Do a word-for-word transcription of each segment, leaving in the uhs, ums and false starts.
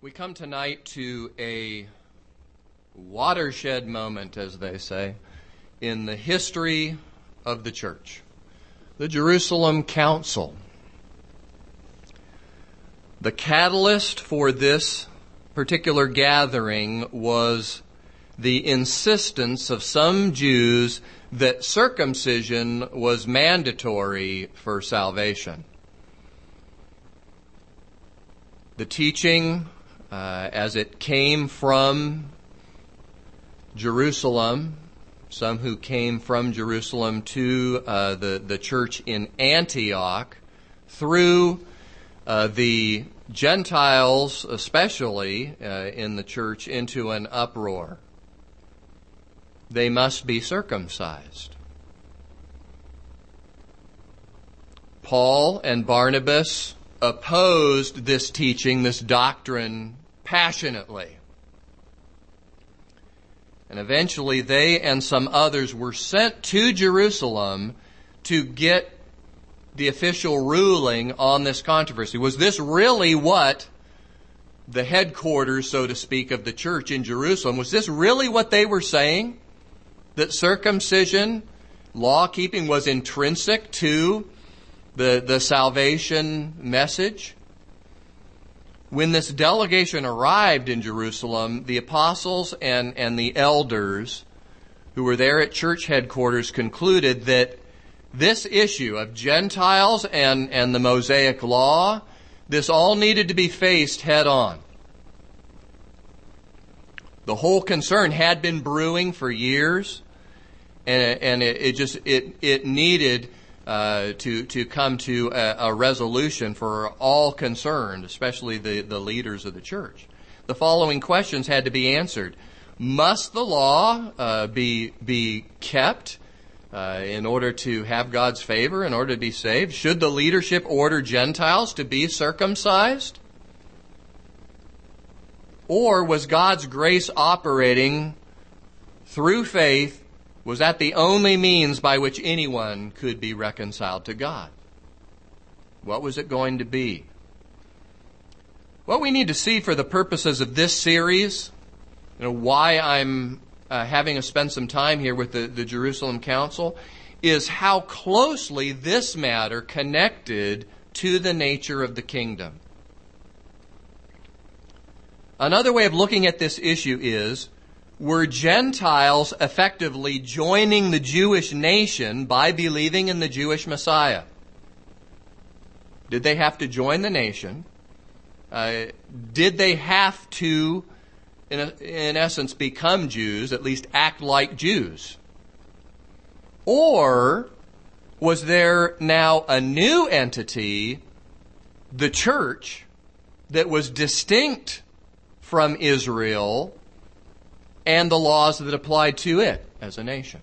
We come tonight to a watershed moment, as they say, in the history of the church. The Jerusalem Council. The catalyst for this particular gathering was the insistence of some Jews that circumcision was mandatory for salvation. The teaching, uh, as it came from Jerusalem, some who came from Jerusalem to uh, the, the church in Antioch, through uh, the Gentiles, especially uh, in the church, into an uproar. They must be circumcised. Paul and Barnabas opposed this teaching, this doctrine, passionately. And eventually they and some others were sent to Jerusalem to get the official ruling on this controversy. Was this really what the headquarters, so to speak, of the church in Jerusalem, was this really what they were saying? That circumcision, law-keeping, was intrinsic to the, the salvation message? When this delegation arrived in Jerusalem, the apostles and, and the elders who were there at church headquarters concluded that this issue of Gentiles and, and the Mosaic law, this all needed to be faced head on. The whole concern had been brewing for years, and, and it, it just it it needed uh, to to come to a, a resolution for all concerned, especially the, the leaders of the church. The following questions had to be answered: must the law uh, be be kept uh, in order to have God's favor, in order to be saved? Should the leadership order Gentiles to be circumcised? Or was God's grace operating through faith? Was that the only means by which anyone could be reconciled to God? What was it going to be? What we need to see for the purposes of this series, you know, why I'm uh, having us spend some time here with the, the Jerusalem Council, is how closely this matter connected to the nature of the kingdom. Another way of looking at this issue is, were Gentiles effectively joining the Jewish nation by believing in the Jewish Messiah? Did they have to join the nation? Uh, did they have to, in, a, in essence, become Jews, at least act like Jews? Or was there now a new entity, the church, that was distinct from Israel and the laws that applied to it as a nation?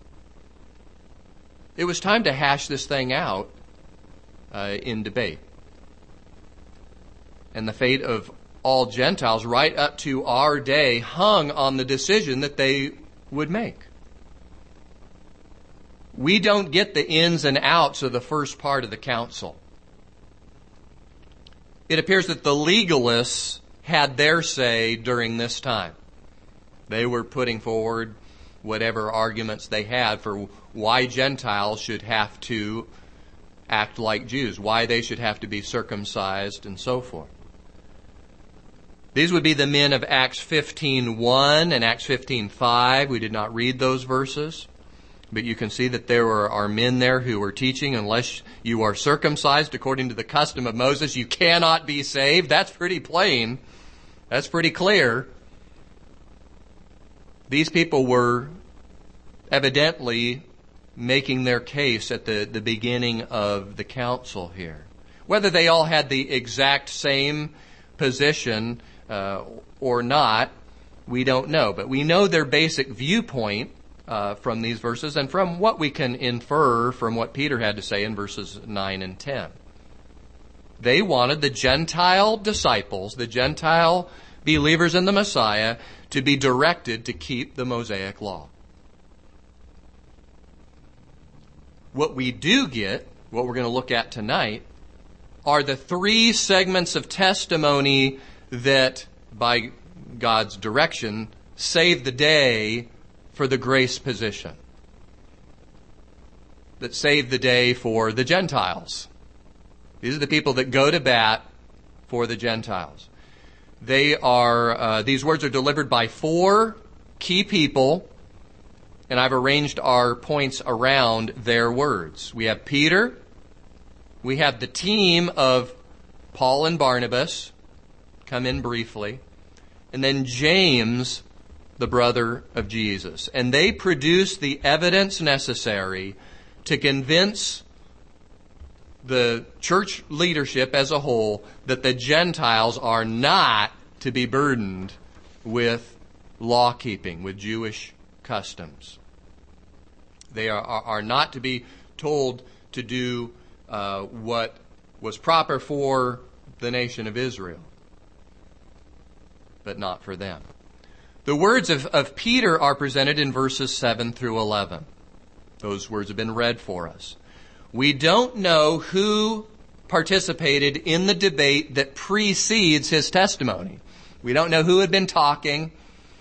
It was time to hash this thing out uh, in debate. And the fate of all Gentiles right up to our day hung on the decision that they would make. We don't get the ins and outs of the first part of the council. It appears that the legalists had their say during this time. They were putting forward whatever arguments they had for why Gentiles should have to act like Jews, why they should have to be circumcised, and so forth. These would be the men of Acts fifteen one and Acts fifteen five. We did not read those verses, but you can see that there are, are men there who were teaching, unless you are circumcised according to the custom of Moses, you cannot be saved. That's pretty plain. That's pretty clear. These people were evidently making their case at the, the beginning of the council here. Whether they all had the exact same position uh, or not, we don't know. But we know their basic viewpoint uh, from these verses and from what we can infer from what Peter had to say in verses nine and ten. They wanted the Gentile disciples, the Gentile believers in the Messiah, to be directed to keep the Mosaic law. What we do get, what we're going to look at tonight, are the three segments of testimony that by God's direction, save the day for the grace position. That save the day for the Gentiles. These are the people that go to bat for the Gentiles. They are, uh, these words are delivered by four key people, and I've arranged our points around their words. We have Peter, we have the team of Paul and Barnabas, come in briefly, and then James, the brother of Jesus. And they produce the evidence necessary to convince the church leadership as a whole that the Gentiles are not to be burdened with law keeping, with Jewish customs. They are, are, are not to be told to do uh, what was proper for the nation of Israel, but not for them. The words of, of Peter are presented in verses seven through eleven. Those words have been read for us. We don't know who participated in the debate that precedes his testimony. We don't know who had been talking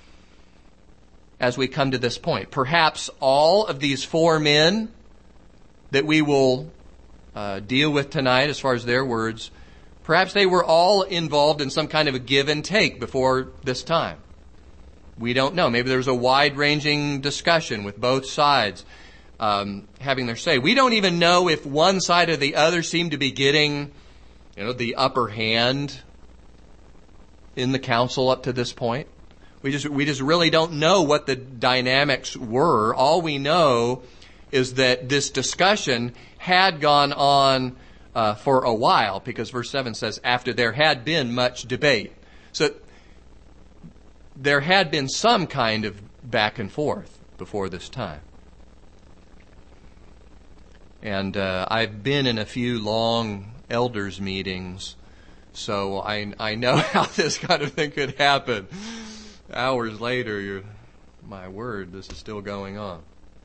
as we come to this point. Perhaps all of these four men that we will uh, deal with tonight as far as their words, perhaps they were all involved in some kind of a give and take before this time. We don't know. Maybe there was a wide-ranging discussion with both sides Um, having their say. We don't even know if one side or the other seemed to be getting, you know, the upper hand in the council up to this point. We just we just really don't know what the dynamics were. All we know is that this discussion had gone on uh, for a while, because verse seven says, after there had been much debate. So there had been some kind of back and forth before this time. And uh, I've been in a few long elders meetings, so I I know how this kind of thing could happen. Hours later, you're, my word, this is still going on.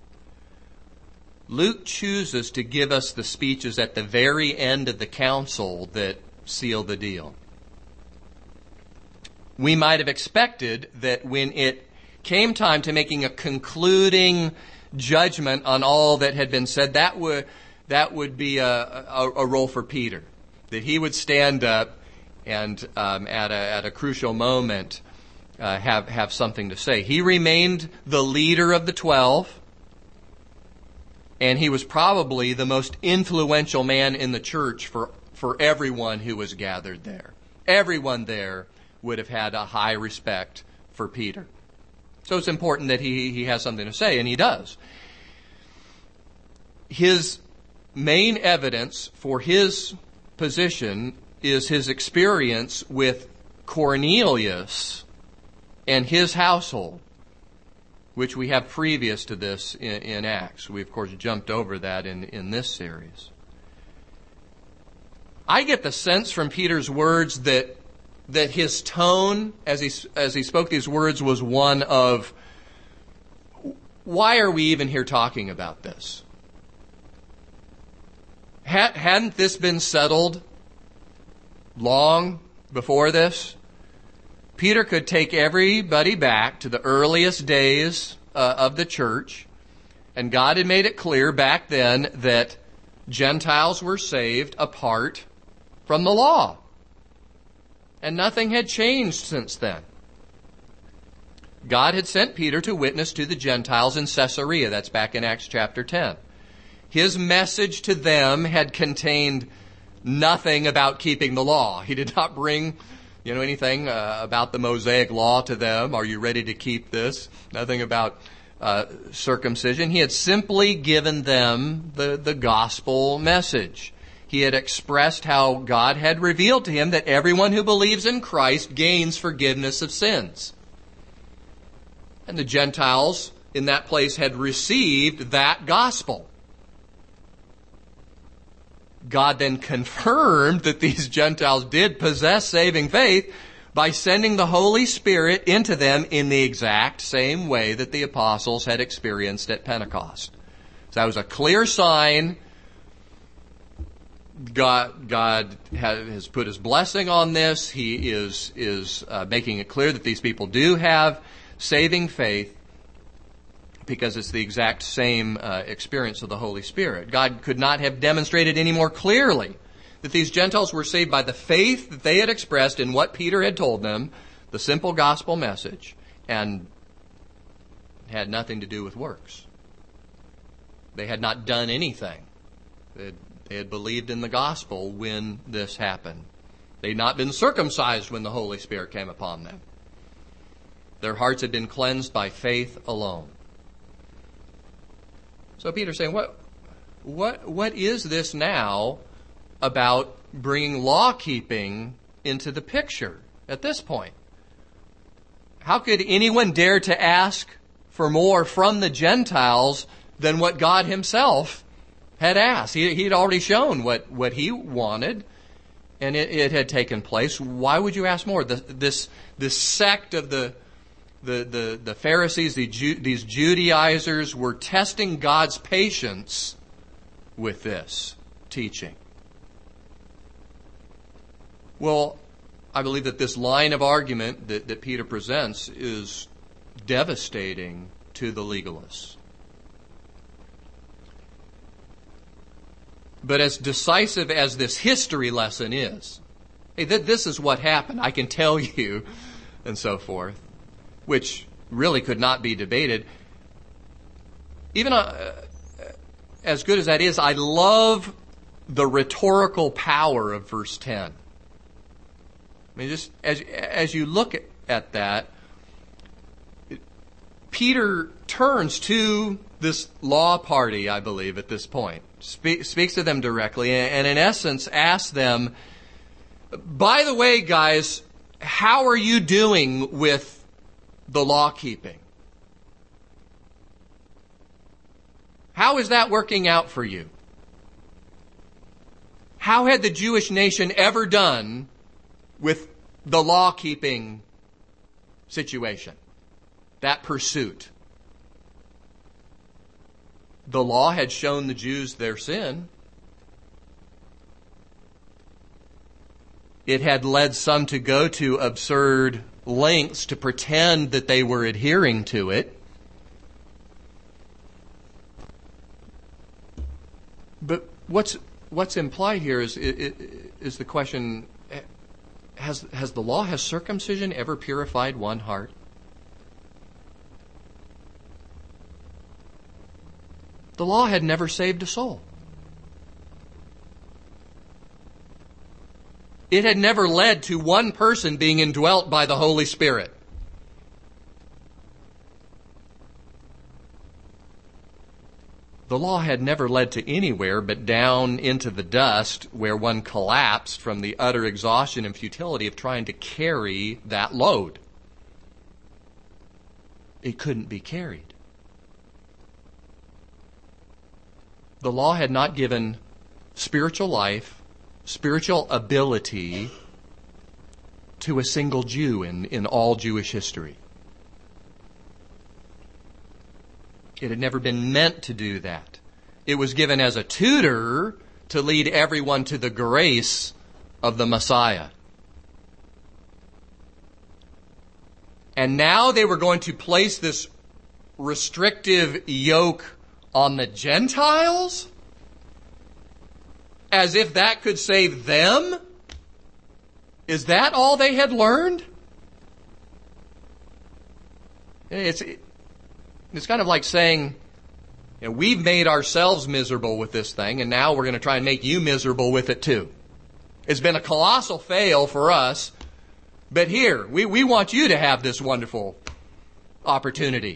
Luke chooses to give us the speeches at the very end of the council that seal the deal. We might have expected that when it came time to making a concluding judgment on all that had been said, that would that would be a, a, a role for Peter, that he would stand up and um, at a at a crucial moment uh, have have something to say. He remained the leader of the twelve, and he was probably the most influential man in the church for for everyone who was gathered there. Everyone there would have had a high respect for Peter. So it's important that he, he has something to say, and he does. His main evidence for his position is his experience with Cornelius and his household, which we have previous to this in, in Acts. We, of course, jumped over that in, in this series. I get the sense from Peter's words that that his tone as he as he spoke these words was one of, why are we even here talking about this? Had, hadn't this been settled long before this? Peter could take everybody back to the earliest days uh, of the church, and God had made it clear back then that Gentiles were saved apart from the law. And nothing had changed since then. God had sent Peter to witness to the Gentiles in Caesarea. That's back in Acts chapter ten. His message to them had contained nothing about keeping the law. He did not bring, you know, anything uh, about the Mosaic law to them. Are you ready to keep this? Nothing about uh, circumcision. He had simply given them the, the gospel message. He had expressed how God had revealed to him that everyone who believes in Christ gains forgiveness of sins. And the Gentiles in that place had received that gospel. God then confirmed that these Gentiles did possess saving faith by sending the Holy Spirit into them in the exact same way that the apostles had experienced at Pentecost. So that was a clear sign God, God has put His blessing on this. He is is uh, making it clear that these people do have saving faith because it's the exact same uh, experience of the Holy Spirit. God could not have demonstrated any more clearly that these Gentiles were saved by the faith that they had expressed in what Peter had told them, the simple gospel message, and had nothing to do with works. They had not done anything. They had, they had believed in the gospel when this happened. They had not been circumcised when the Holy Spirit came upon them. Their hearts had been cleansed by faith alone. So Peter's saying, what, what, what is this now about bringing law-keeping into the picture at this point? How could anyone dare to ask for more from the Gentiles than what God Himself had asked? He, he had already shown what, what He wanted, and it, it had taken place. Why would you ask more? The, this, this sect of the The, the, the Pharisees, the Ju- these Judaizers, were testing God's patience with this teaching. Well, I believe that this line of argument that, that Peter presents is devastating to the legalists. But as decisive as this history lesson is, hey, th- this is what happened, I can tell you, and so forth, which really could not be debated. Even uh, as good as that is, I love the rhetorical power of verse ten. I mean, just as as you look at, at that, Peter turns to this law party, I believe, at this point, Spe- speaks to them directly, and, and in essence asks them, by the way, guys, how are you doing with the law keeping? How is that working out for you? How had the Jewish nation ever done with the law keeping situation, that pursuit? The law had shown the Jews their sin. It had led some to go to absurd lengths to pretend that they were adhering to it. But what's what's implied here is is the question: has has the law, has circumcision ever purified one heart? The law had never saved a soul. It had never led to one person being indwelt by the Holy Spirit. The law had never led to anywhere but down into the dust, where one collapsed from the utter exhaustion and futility of trying to carry that load. It couldn't be carried. The law had not given spiritual life, spiritual ability to a single Jew in, in all Jewish history. It had never been meant to do that. It was given as a tutor to lead everyone to the grace of the Messiah. And now they were going to place this restrictive yoke on the Gentiles? As if that could save them? Is that all they had learned? It's, it's kind of like saying, you know, we've made ourselves miserable with this thing, and now we're going to try and make you miserable with it too. It's been a colossal fail for us, but here, we, we want you to have this wonderful opportunity.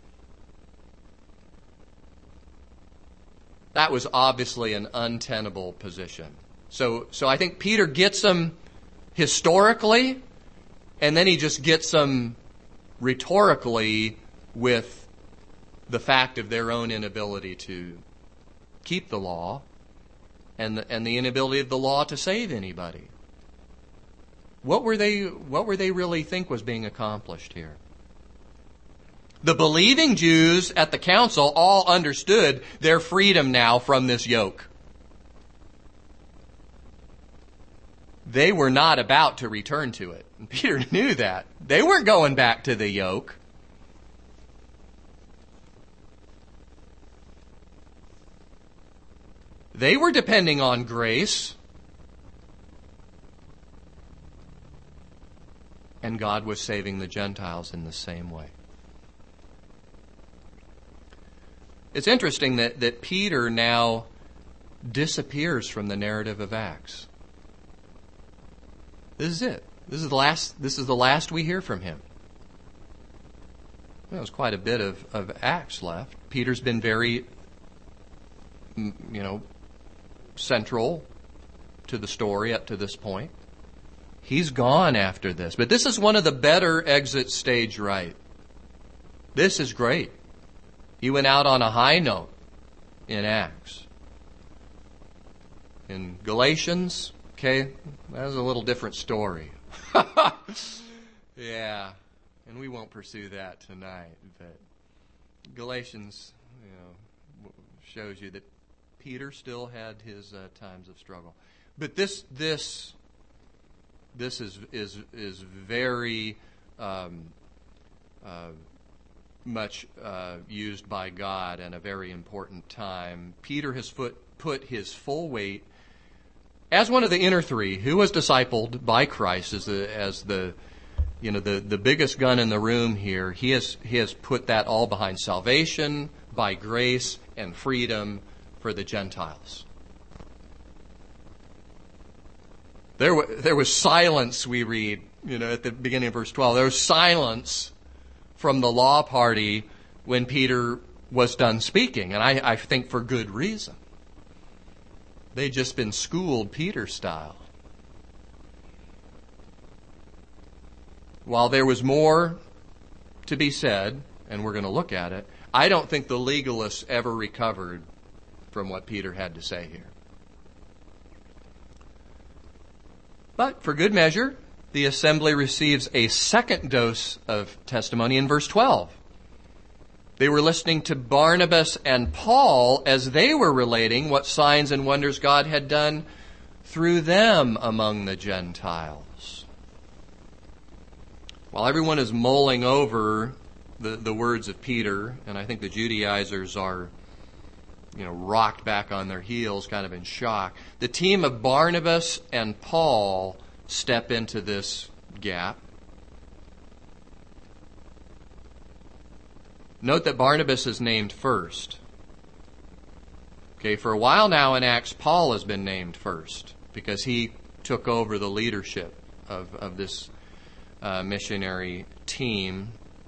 That was obviously an untenable position. So, so I think Peter gets them historically, and then he just gets them rhetorically with the fact of their own inability to keep the law and the, and the inability of the law to save anybody. What were they, what were they really think was being accomplished here? The believing Jews at the council all understood their freedom now from this yoke. they were not about to return to it. And Peter knew that. They weren't going back to the yoke. They were depending on grace. And God was saving the Gentiles in the same way. It's interesting that, that Peter now disappears from the narrative of Acts. This is it. This is the last, this is the last we hear from him. Well, there's quite a bit of, of Acts left. Peter's been very, you know, central to the story up to this point. He's gone after this. But this is one of the better exit stage right. This is great. He went out on a high note in Acts. In Galatians, okay, that was a little different story. Yeah, and we won't pursue that tonight. But Galatians, you know, shows you that Peter still had his uh, times of struggle. But this, this, this is is is very um, uh, much uh, used by God and a very important time. Peter has put put his full weight as one of the inner three who was discipled by Christ as the as the you know the, the biggest gun in the room here. He has he has put that all behind salvation by grace and freedom for the Gentiles. There, w- there was silence, we read, you know, at the beginning of verse twelve. There was silence from the law party when Peter was done speaking, and I, I think for good reason. They'd just been schooled Peter style. While there was more to be said, and we're going to look at it, I don't think the legalists ever recovered from what Peter had to say here. But for good measure, the assembly receives a second dose of testimony in verse twelve. They were listening to Barnabas and Paul as they were relating what signs and wonders God had done through them among the Gentiles. While everyone is mulling over the, the words of Peter, and I think the Judaizers are, you know, rocked back on their heels, kind of in shock, the team of Barnabas and Paul step into this gap. Note that Barnabas is named first. Okay, for a while now in Acts, Paul has been named first because he took over the leadership of, of this uh, missionary team.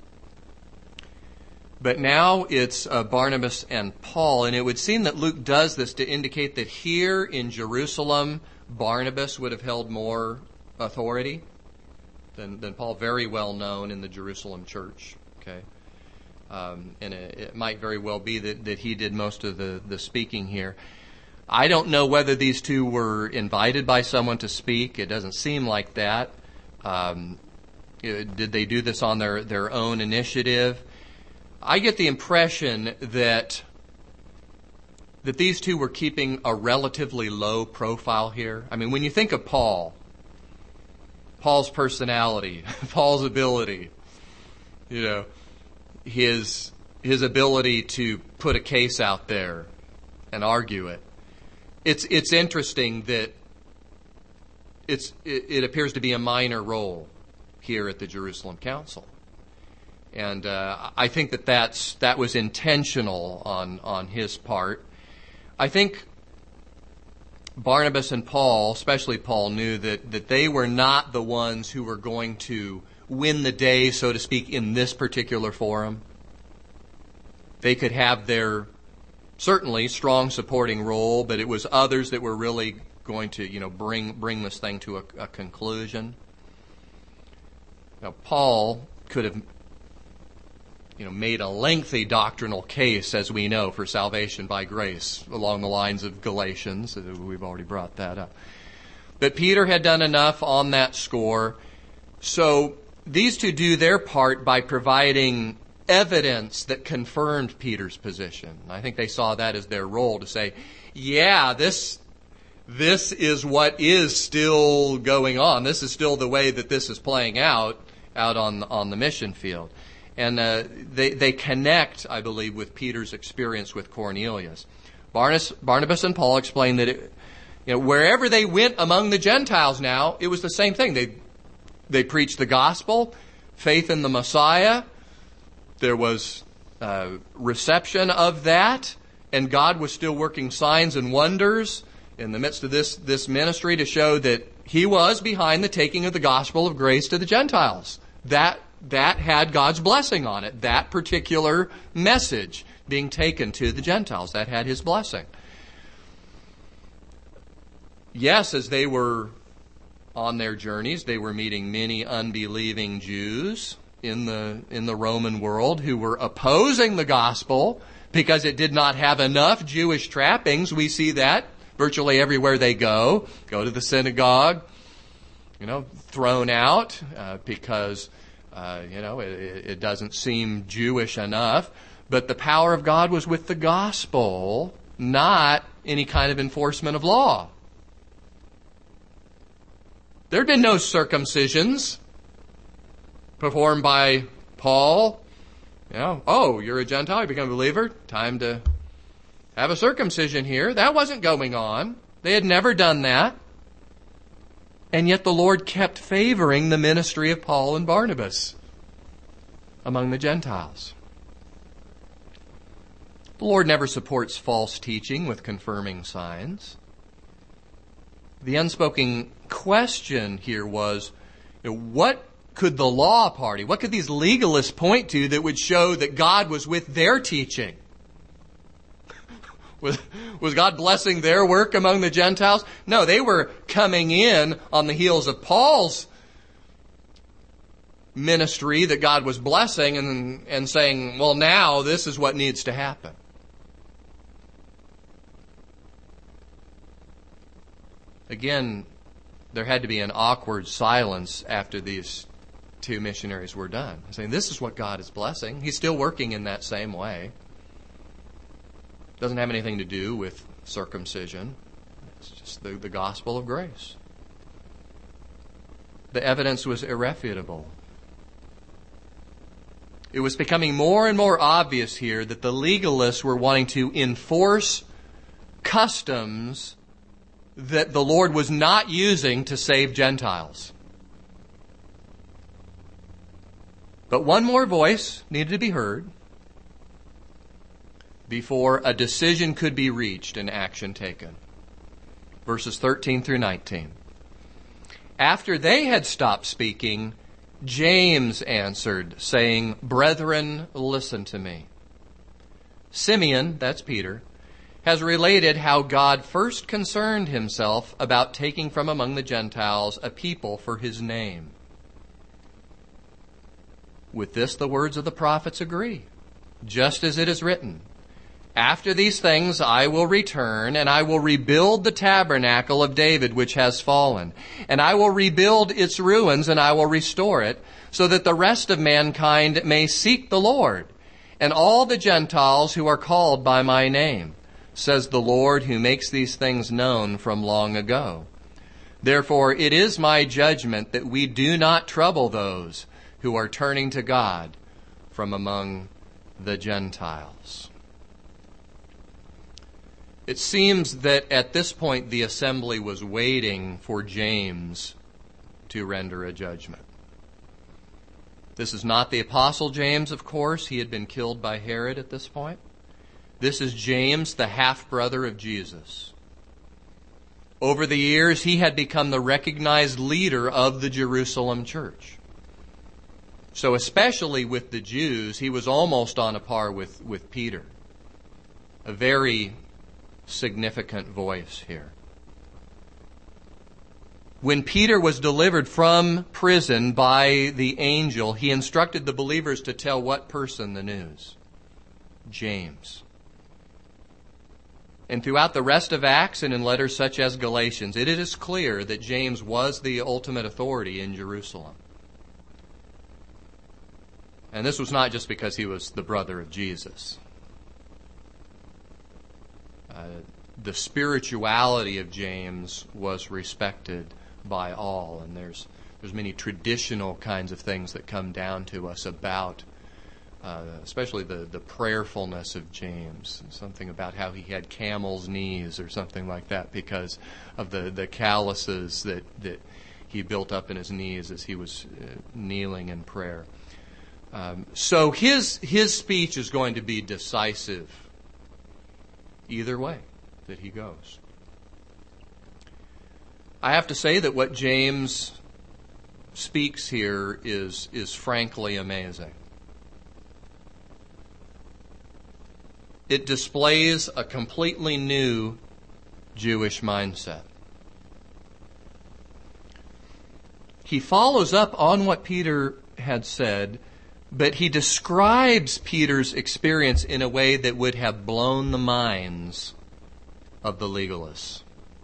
But now it's uh, Barnabas and Paul, and it would seem that Luke does this to indicate that here in Jerusalem, Barnabas would have held more authority than, than Paul, very well known in the Jerusalem church. Okay, um, and it, it might very well be that, that he did most of the, the speaking here. I don't know whether these two were invited by someone to speak. It doesn't seem like that. Um, did they do this on their, their own initiative? I get the impression that that these two were keeping a relatively low profile here. I mean, when you think of Paul, Paul's personality, Paul's ability, you know, his his ability to put a case out there and argue it. It's it's interesting that it's it, it appears to be a minor role here at the Jerusalem Council. And uh, I think that that's, that was intentional on, on his part. I think Barnabas and Paul, especially Paul, knew that, that they were not the ones who were going to win the day, so to speak, in this particular forum. They could have their certainly strong supporting role, but it was others that were really going to, you know, bring bring this thing to a, a conclusion. Now, Paul could have, you know, made a lengthy doctrinal case, as we know, for salvation by grace along the lines of Galatians. We've already brought that up. But Peter had done enough on that score. So these two do their part by providing evidence that confirmed Peter's position. I think they saw that as their role to say, yeah, this this is what is still going on. This is still the way that this is playing out, out on, on the mission field. And uh, they, they connect, I believe, with Peter's experience with Cornelius. Barnabas, Barnabas and Paul explained that it, you know, wherever they went among the Gentiles now, it was the same thing. They, they preached the gospel, faith in the Messiah. There was uh, reception of that, and God was still working signs and wonders in the midst of this, this ministry to show that He was behind the taking of the gospel of grace to the Gentiles. That That had God's blessing on it. That particular message being taken to the Gentiles, that had His blessing. Yes, as they were on their journeys, they were meeting many unbelieving Jews in the in the Roman world who were opposing the gospel because it did not have enough Jewish trappings. We see that virtually everywhere they go. Go to the synagogue, you know, thrown out uh, because Uh, you know, it, it doesn't seem Jewish enough. But the power of God was with the gospel, not any kind of enforcement of law. There had been no circumcisions performed by Paul. You know, oh, you're a Gentile, you become a believer, time to have a circumcision here. That wasn't going on. They had never done that. And yet the Lord kept favoring the ministry of Paul and Barnabas among the Gentiles. The Lord never supports false teaching with confirming signs. The unspoken question here was, you know, what could the law party, what could these legalists point to that would show that God was with their teaching? Was, was God blessing their work among the Gentiles? No, they were coming in on the heels of Paul's ministry that God was blessing and, and saying, well, now this is what needs to happen. Again, there had to be an awkward silence after these two missionaries were done. Saying, this is what God is blessing. He's still working in that same way. Doesn't have anything to do with circumcision. It's just the, the gospel of grace. The evidence was irrefutable. It was becoming more and more obvious here that the legalists were wanting to enforce customs that the Lord was not using to save Gentiles. But one more voice needed to be heard before a decision could be reached and action taken. Verses thirteen through nineteen. After they had stopped speaking, James answered, saying, Brethren, listen to me. Simeon, that's Peter, has related how God first concerned Himself about taking from among the Gentiles a people for His name. With this the words of the prophets agree, just as it is written, After these things I will return, and I will rebuild the tabernacle of David which has fallen. And I will rebuild its ruins, and I will restore it, so that the rest of mankind may seek the Lord, and all the Gentiles who are called by my name, says the Lord who makes these things known from long ago. Therefore it is my judgment that we do not trouble those who are turning to God from among the Gentiles. It seems that at this point the assembly was waiting for James to render a judgment. This is not the Apostle James, of course. He had been killed by Herod at this point. This is James, the half-brother of Jesus. Over the years, he had become the recognized leader of the Jerusalem church. So especially with the Jews, he was almost on a par with, with Peter. A very significant voice here. When Peter was delivered from prison by the angel, he instructed the believers to tell what person the news? James. And throughout the rest of Acts and in letters such as Galatians, it is clear that James was the ultimate authority in Jerusalem. And this was not just because he was the brother of Jesus. Uh, the spirituality of James was respected by all. And there's there's many traditional kinds of things that come down to us about uh, especially the, the prayerfulness of James. Something about how he had camel's knees or something like that because of the, the calluses that, that he built up in his knees as he was uh, kneeling in prayer. Um, so his his speech is going to be decisive either way that he goes. I have to say that what James speaks here is is frankly amazing. It displays a completely new Jewish mindset. He follows up on what Peter had said, but he describes Peter's experience in a way that would have blown the minds of the legalists.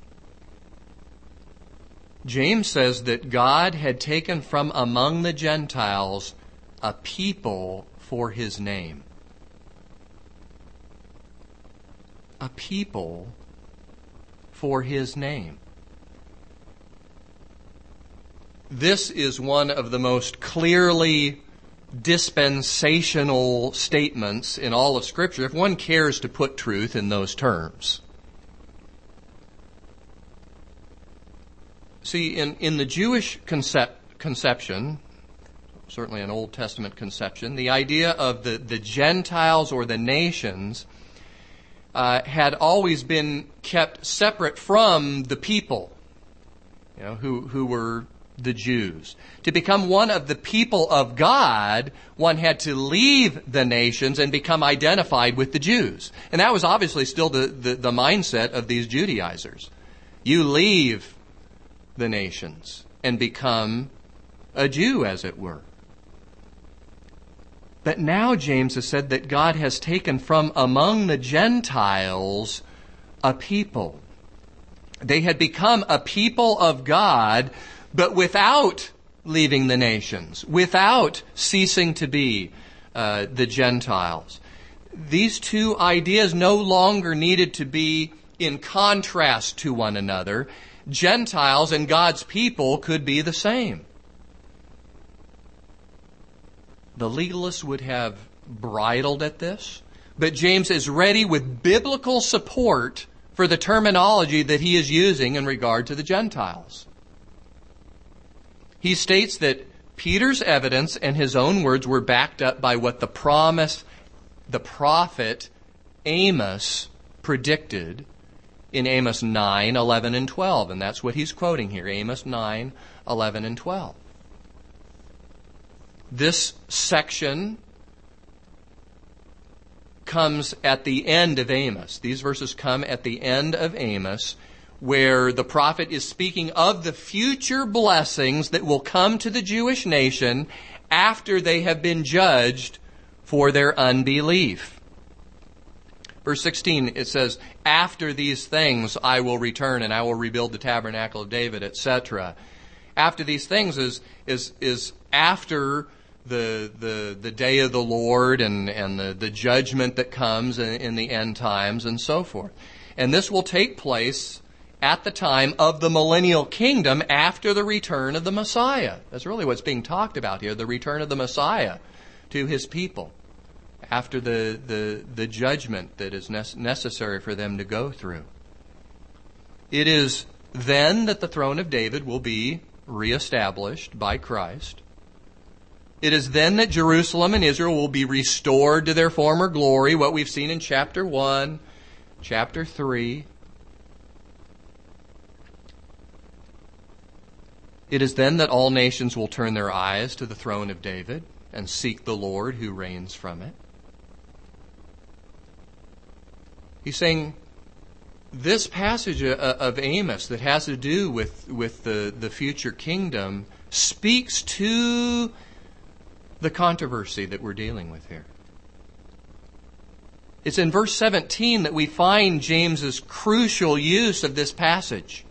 James says that God had taken from among the Gentiles a people for his name. A people for his name. This is one of the most clearly dispensational statements in all of Scripture, if one cares to put truth in those terms. See, in, in the Jewish concept, conception, certainly an Old Testament conception, the idea of the, the Gentiles or the nations uh, had always been kept separate from the people, you know, who, who were the Jews. To become one of the people of God, one had to leave the nations and become identified with the Jews. And that was obviously still the, the, the mindset of these Judaizers. You leave the nations and become a Jew, as it were. But now James has said that God has taken from among the Gentiles a people. They had become a people of God, but without leaving the nations, without ceasing to be uh, the Gentiles. These two ideas no longer needed to be in contrast to one another. Gentiles and God's people could be the same. The legalists would have bridled at this, but James is ready with biblical support for the terminology that he is using in regard to the Gentiles. He states that Peter's evidence and his own words were backed up by what the promise, the prophet Amos predicted in Amos nine, eleven, and twelve. And that's what he's quoting here, Amos nine, eleven, and twelve. This section comes at the end of Amos. These verses come at the end of Amos, where the prophet is speaking of the future blessings that will come to the Jewish nation after they have been judged for their unbelief. Verse sixteen, it says, after these things I will return and I will rebuild the tabernacle of David, et cetera. After these things is is is after the the the day of the Lord and, and the, the judgment that comes in, in the end times and so forth. And this will take place at the time of the millennial kingdom after the return of the Messiah. That's really what's being talked about here, the return of the Messiah to his people after the, the, the judgment that is ne- necessary for them to go through. It is then that the throne of David will be reestablished by Christ. It is then that Jerusalem and Israel will be restored to their former glory, what we've seen in chapter one, chapter three. It is then that all nations will turn their eyes to the throne of David and seek the Lord who reigns from it. He's saying this passage of Amos that has to do with, with the, the future kingdom speaks to the controversy that we're dealing with here. It's in verse seventeen that we find James's crucial use of this passage.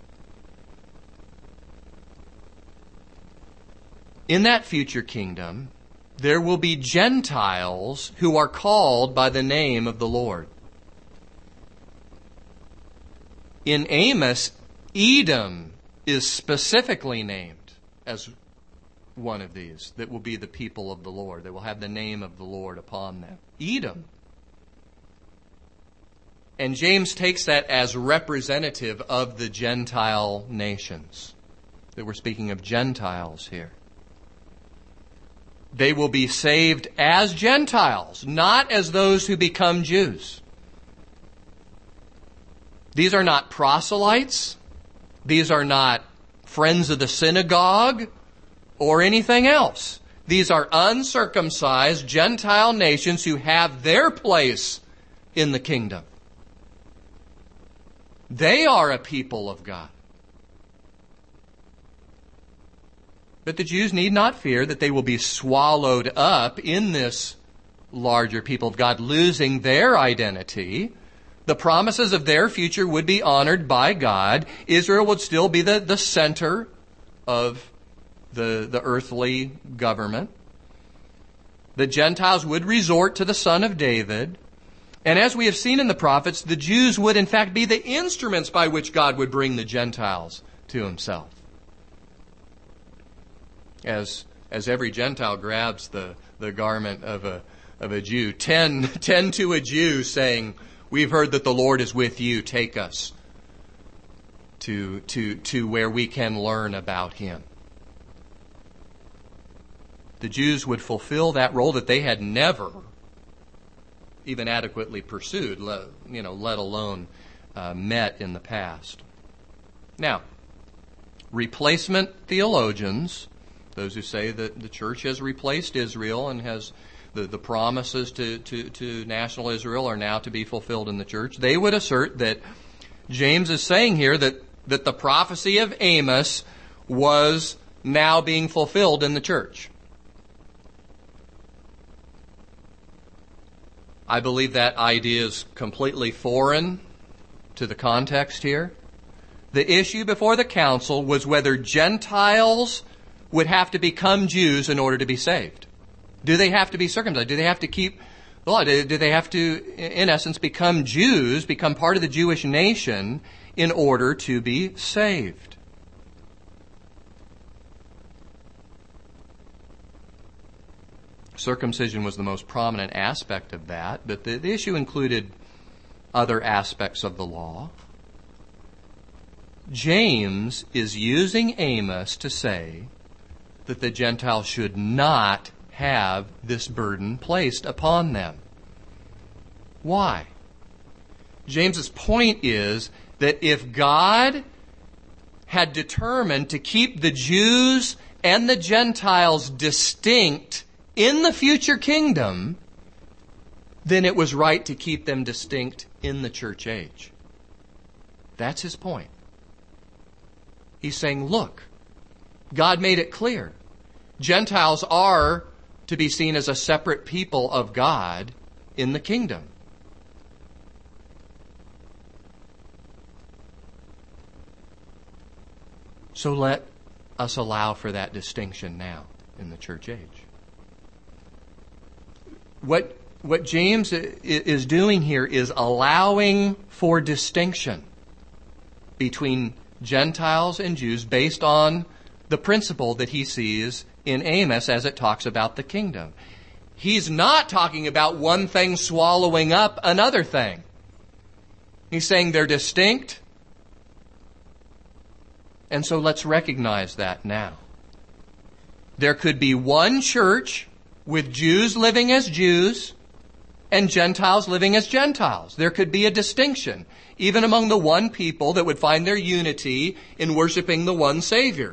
In that future kingdom, there will be Gentiles who are called by the name of the Lord. In Amos, Edom is specifically named as one of these that will be the people of the Lord, that will have the name of the Lord upon them. Edom. And James takes that as representative of the Gentile nations. That we're speaking of Gentiles here. They will be saved as Gentiles, not as those who become Jews. These are not proselytes. These are not friends of the synagogue or anything else. These are uncircumcised Gentile nations who have their place in the kingdom. They are a people of God. But the Jews need not fear that they will be swallowed up in this larger people of God, losing their identity. The promises of their future would be honored by God. Israel would still be the, the center of the, the earthly government. The Gentiles would resort to the Son of David. And as we have seen in the prophets, the Jews would in fact be the instruments by which God would bring the Gentiles to himself. As as every Gentile grabs the, the garment of a of a Jew, ten, ten to a Jew saying, "We've heard that the Lord is with you, take us to to to where we can learn about him." The Jews would fulfill that role that they had never even adequately pursued, let, you know, let alone uh, met in the past. Now, replacement theologians, those who say that the church has replaced Israel and has the, the promises to, to, to national Israel are now to be fulfilled in the church, they would assert that James is saying here that, that the prophecy of Amos was now being fulfilled in the church. I believe that idea is completely foreign to the context here. The issue before the council was whether Gentiles would have to become Jews in order to be saved. Do they have to be circumcised? Do they have to keep the law? Do they have to, in essence, become Jews, become part of the Jewish nation in order to be saved? Circumcision was the most prominent aspect of that, but the, the issue included other aspects of the law. James is using Amos to say that the Gentiles should not have this burden placed upon them. Why? James's point is that if God had determined to keep the Jews and the Gentiles distinct in the future kingdom, then it was right to keep them distinct in the church age. That's his point. He's saying, look, God made it clear. Gentiles are to be seen as a separate people of God in the kingdom. So let us allow for that distinction now in the church age. What, what James is doing here is allowing for distinction between Gentiles and Jews based on the principle that he sees in Amos as it talks about the kingdom. He's not talking about one thing swallowing up another thing. He's saying they're distinct. And so let's recognize that now. There could be one church with Jews living as Jews and Gentiles living as Gentiles. There could be a distinction, even among the one people that would find their unity in worshiping the one Savior.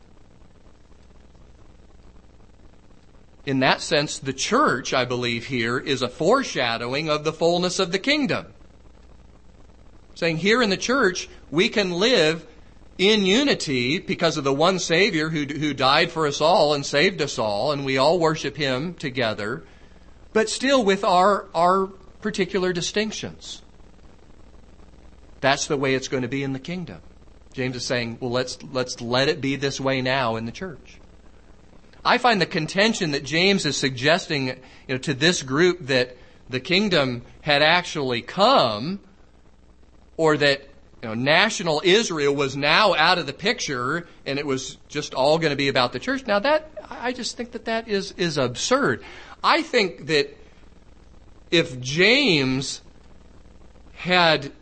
In that sense, the church, I believe here, is a foreshadowing of the fullness of the kingdom. Saying here in the church, we can live in unity because of the one Savior who, who died for us all and saved us all, and we all worship Him together, but still with our, our particular distinctions. That's the way it's going to be in the kingdom. James is saying, well, let's, let's let it be this way now in the church. I find the contention that James is suggesting, you know, to this group that the kingdom had actually come, or that you know, national Israel was now out of the picture, and it was just all going to be about the church. Now that, I just think that that is, is absurd. I think that if James had,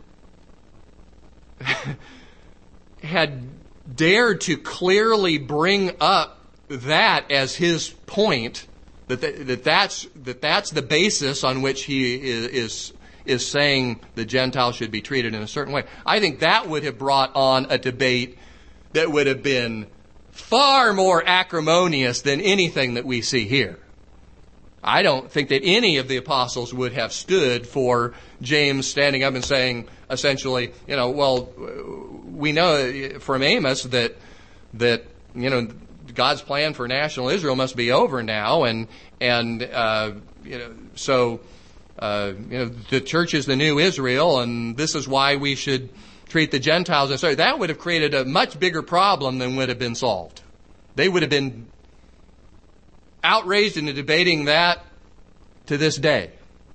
had dared to clearly bring up that as his point, that, that, that that's, that that's the basis on which he is, is is saying the Gentiles should be treated in a certain way, I think that would have brought on a debate that would have been far more acrimonious than anything that we see here. I don't think that any of the apostles would have stood for James standing up and saying, essentially, you know, well, we know from Amos that, that, you know, God's plan for national Israel must be over now, and, and, uh, you know, so, Uh, you know, the church is the new Israel, and this is why we should treat the Gentiles. And so that would have created a much bigger problem than would have been solved. They would have been outraged and debating that to this day.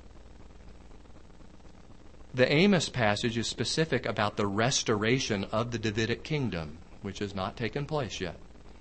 The Amos passage is specific about the restoration of the Davidic kingdom, which has not taken place yet.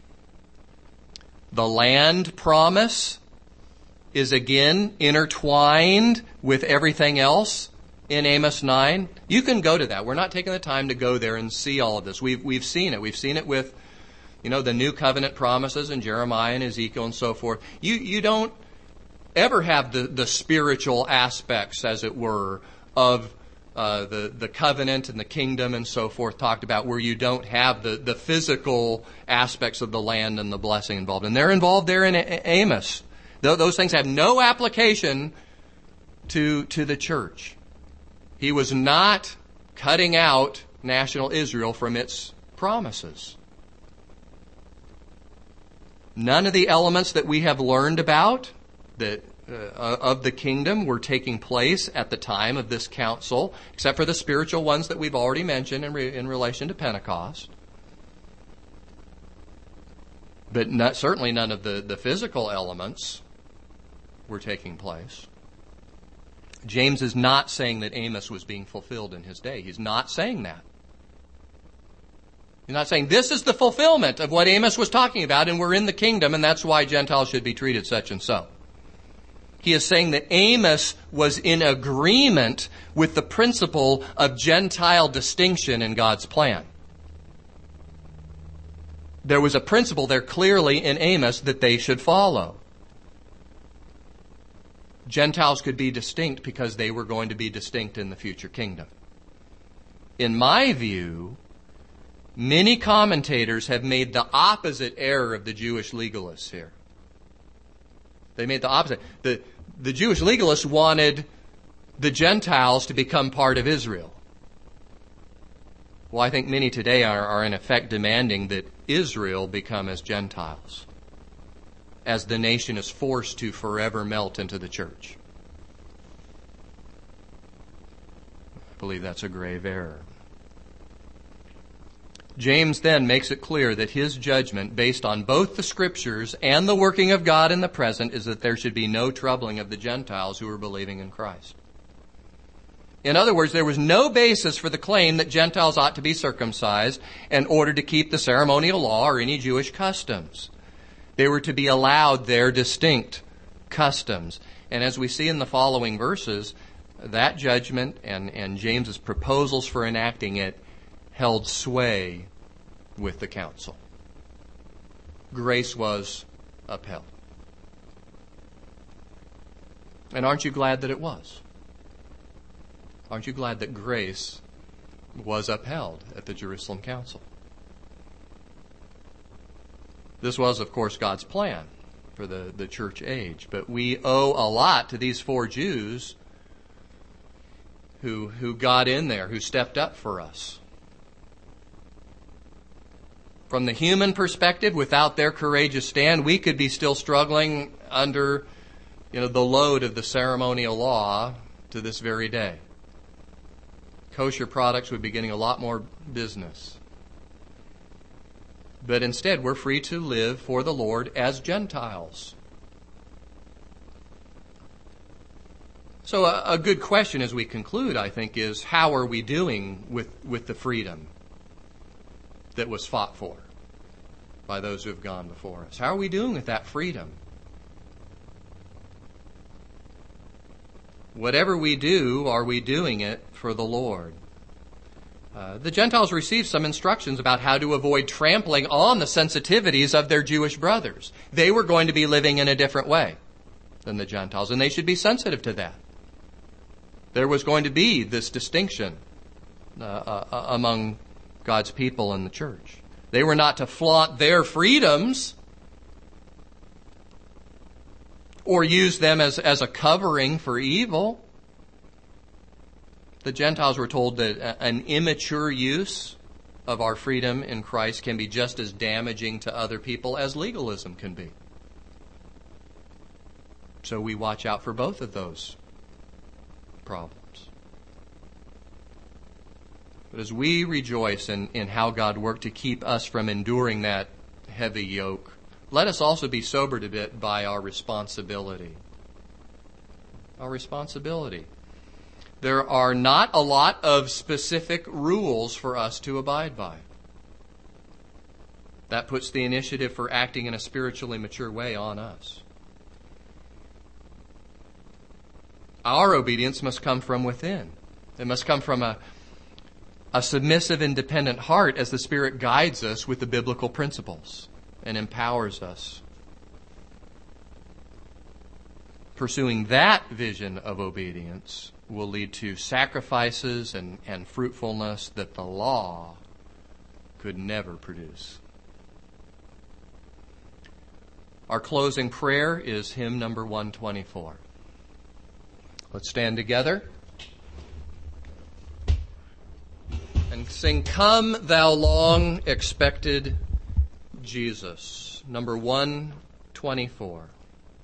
The land promise is again intertwined with everything else in Amos nine. You can go to that. We're not taking the time to go there and see all of this. We've, we've seen it. We've seen it with, you know, the new covenant promises in Jeremiah and Ezekiel and so forth. You, you don't ever have the, the spiritual aspects, as it were, of uh, the, the covenant and the kingdom and so forth talked about, where you don't have the, the physical aspects of the land and the blessing involved. And they're involved there in A- Amos. Those things have no application to, to the church. He was not cutting out national Israel from its promises. None of the elements that we have learned about that uh, of the kingdom were taking place at the time of this council, except for the spiritual ones that we've already mentioned in, re, in relation to Pentecost. But not, certainly none of the, the physical elements were taking place. James is not saying that Amos was being fulfilled in his day. He's not saying that. He's not saying this is the fulfillment of what Amos was talking about, and we're in the kingdom, and that's why Gentiles should be treated such and so. He is saying that Amos was in agreement with the principle of Gentile distinction in God's plan. There was a principle there clearly in Amos that they should follow. Gentiles could be distinct because they were going to be distinct in the future kingdom. In my view, many commentators have made the opposite error of the Jewish legalists here. They made the opposite. The, the Jewish legalists wanted the Gentiles to become part of Israel. Well, I think many today are, are in effect demanding that Israel become as Gentiles, as the nation is forced to forever melt into the church. I believe that's a grave error. James then makes it clear that his judgment, based on both the Scriptures and the working of God in the present, is that there should be no troubling of the Gentiles who are believing in Christ. In other words, there was no basis for the claim that Gentiles ought to be circumcised in order to keep the ceremonial law or any Jewish customs. They were to be allowed their distinct customs. And as we see in the following verses, that judgment and, and James's proposals for enacting it held sway with the council. Grace was upheld. And aren't you glad that it was? Aren't you glad that grace was upheld at the Jerusalem Council? This was, of course, God's plan for the, the church age. But we owe a lot to these four Jews who, who got in there, who stepped up for us. From the human perspective, without their courageous stand, we could be still struggling under, you know, the load of the ceremonial law to this very day. Kosher products would be getting a lot more business. But instead, we're free to live for the Lord as Gentiles. So a, a good question as we conclude, I think, is how are we doing with, with the freedom that was fought for by those who have gone before us? How are we doing with that freedom? Whatever we do, are we doing it for the Lord? Uh, the Gentiles received some instructions about how to avoid trampling on the sensitivities of their Jewish brothers. They were going to be living in a different way than the Gentiles, and they should be sensitive to that. There was going to be this distinction uh, uh, among God's people in the church. They were not to flaunt their freedoms or use them as, as a covering for evil. The Gentiles were told that an immature use of our freedom in Christ can be just as damaging to other people as legalism can be. So we watch out for both of those problems. But as we rejoice in, in how God worked to keep us from enduring that heavy yoke, let us also be sobered a bit by our responsibility. Our responsibility. There are not a lot of specific rules for us to abide by. That puts the initiative for acting in a spiritually mature way on us. Our obedience must come from within. It must come from a, a submissive, independent heart as the Spirit guides us with the biblical principles and empowers us. Pursuing that vision of obedience will lead to sacrifices and, and fruitfulness that the law could never produce. Our closing prayer is hymn number one twenty-four. Let's stand together and sing, "Come, Thou Long Expected Jesus," number one twenty-four.